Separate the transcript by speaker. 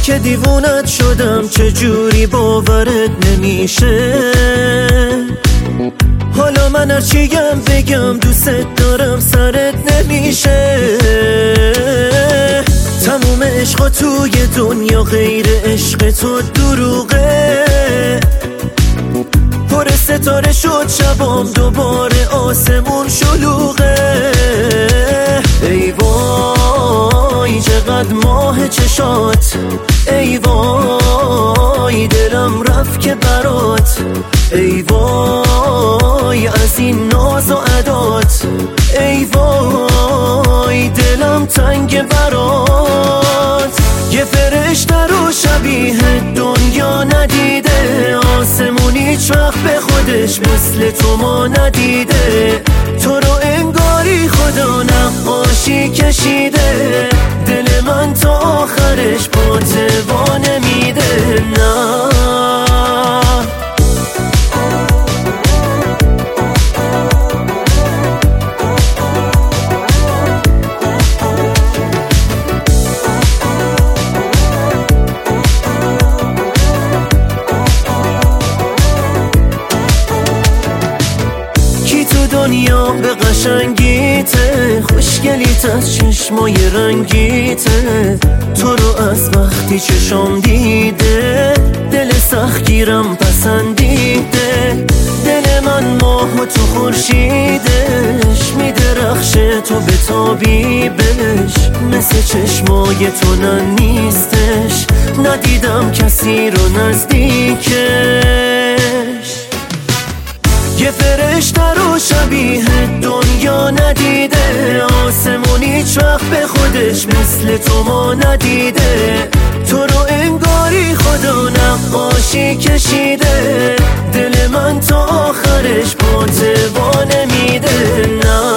Speaker 1: که دیوونت شدم چجوری باورت نمیشه. حالا من هرچیم بگم دوست دارم سرت نمیشه. تموم عشقا توی دنیا غیر عشق تو دروغه. پر ستاره شد شبام دوباره آسمون شلوغه. ای وای چقدر ماه چشات، ای وای دلم رفت که برات، ای وای از این ناز و عدات، ای وای دلم تنگ برات. یه فرشته رو شبیه دنیا ندیده، آسمون هیچ وقت به خودش مثل تو ما ندیده. تو رو انگاری خدا نقاشی کشیده، دل من تا آخرش با توا نمیده. نه دنیا به قشنگیته، خوشگلیت از چشمای رنگیته. تو رو از وقتی چشم دیده، دل سختگیرم پسندیده. دل من ماه و تو خورشیدش، میدرخشه تو به تابیبش. مثل چشمای تو نه نیستش، ندیدم کسی رو نزدیکش. یه فرشته رو شبیه دنیا ندیده، آسمون هیچ وقت به خودش مثل تو ما ندیده. تو رو انگاری خدا نقاشی کشیده، دل من تا آخرش با توا نمیده. نه